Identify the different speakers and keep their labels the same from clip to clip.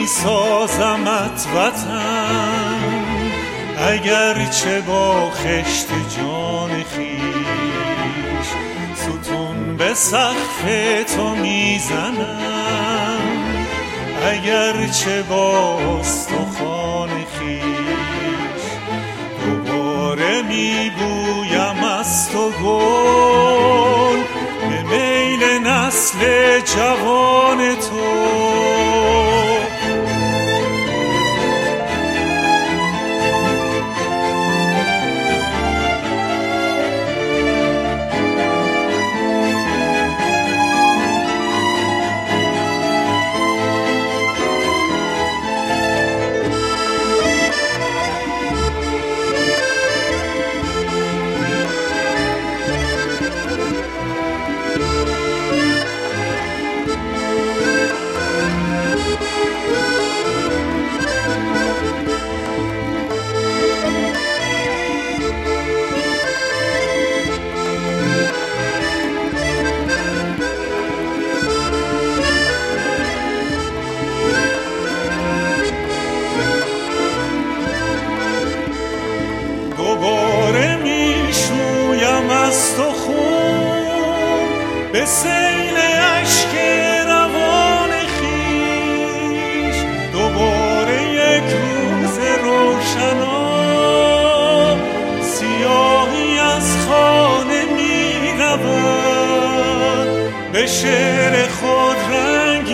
Speaker 1: می سازمت وطن، اگرچه با خشت جان خویش ستون به سقف تو میزنم، اگرچه با استخوان خویش دوباره میبویم از تو گل به میل نسل جوان تو. دوباره میشویم از تو خون به سیل اشک روان خویش، دوباره یک روز روشنا سیاهی از خانه میرود، به شعر خود رنگ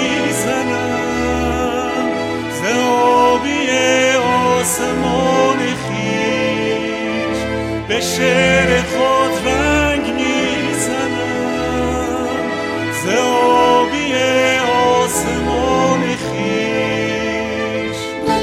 Speaker 1: میزنم ز آبی آسمان خویش، به شعر خود رنگ میزنم ز آبی آسمان خویش.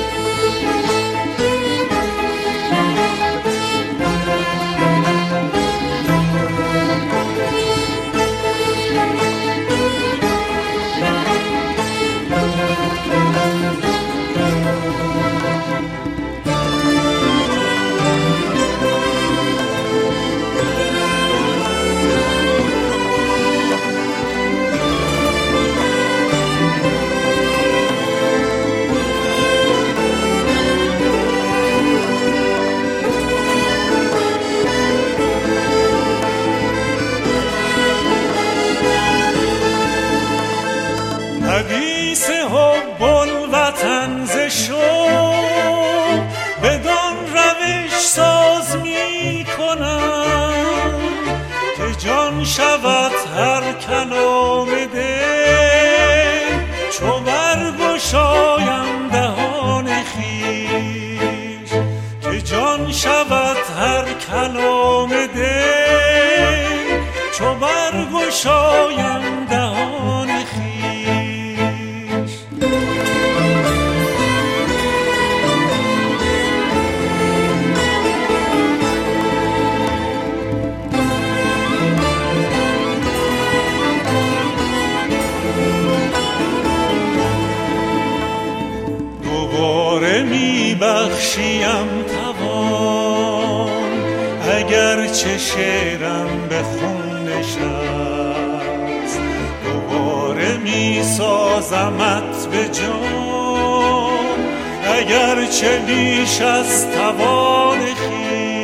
Speaker 1: حدیث حب الوطن ز شوق بدان روش ساز می کنم که جان شود هر کلام دل چو برگشایم دهان خویش، که جان شود هر کلام دل چو برگشایم دهان خویش. دوباره میبخشیم توان، اگرچه شعرم به خون نشست، دوباره میسازمت به جان، اگرچه بیش از توان خویش.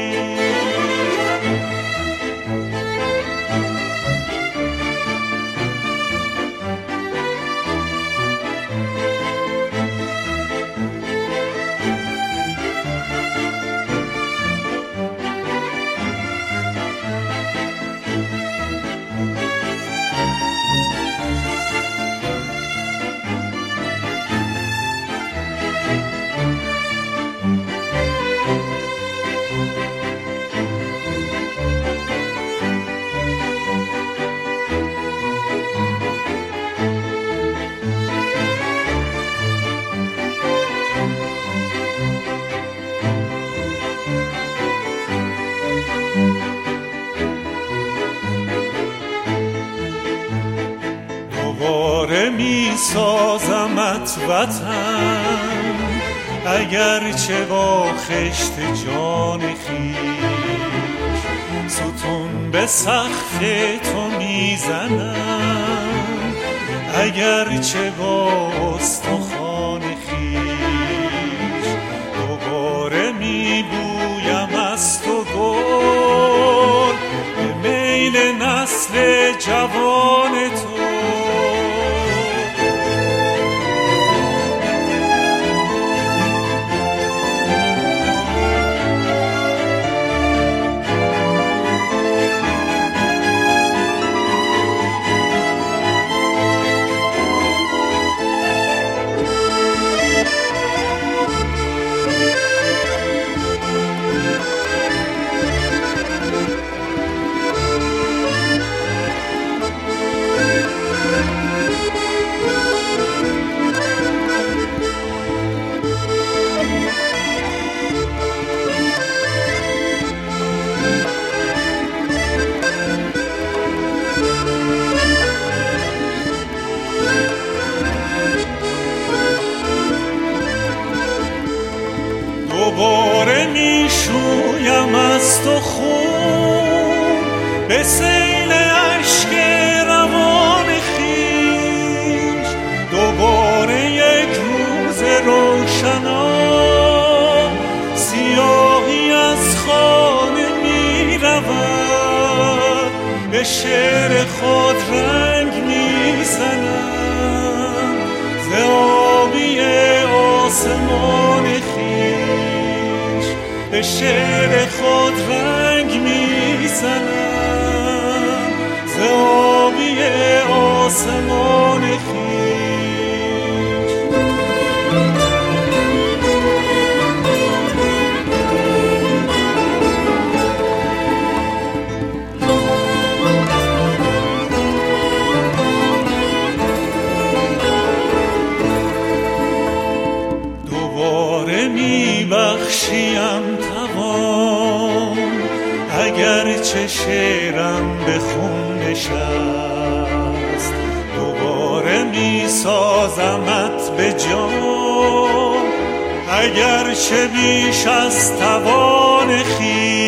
Speaker 1: دوباره می سازمت وطن، اگرچه با خشت جان خویش ستون به سقف تو میزنم، اگرچه با استخوان دوباره می شویم از تو خون به سیل اشک روان خویش. دوباره یک روز روشنا سیاهی از خانه می رود، به شعر خود رنگ می زنم ز آبی آسمان خویش. به شعر خود رنگ می زنم ز آبی آسمان خویش. دوباره میبخشیم توان اگرچه شعرم به خون نشست. دوباره میسازمت به جان اگرچه بیش از توان خویش.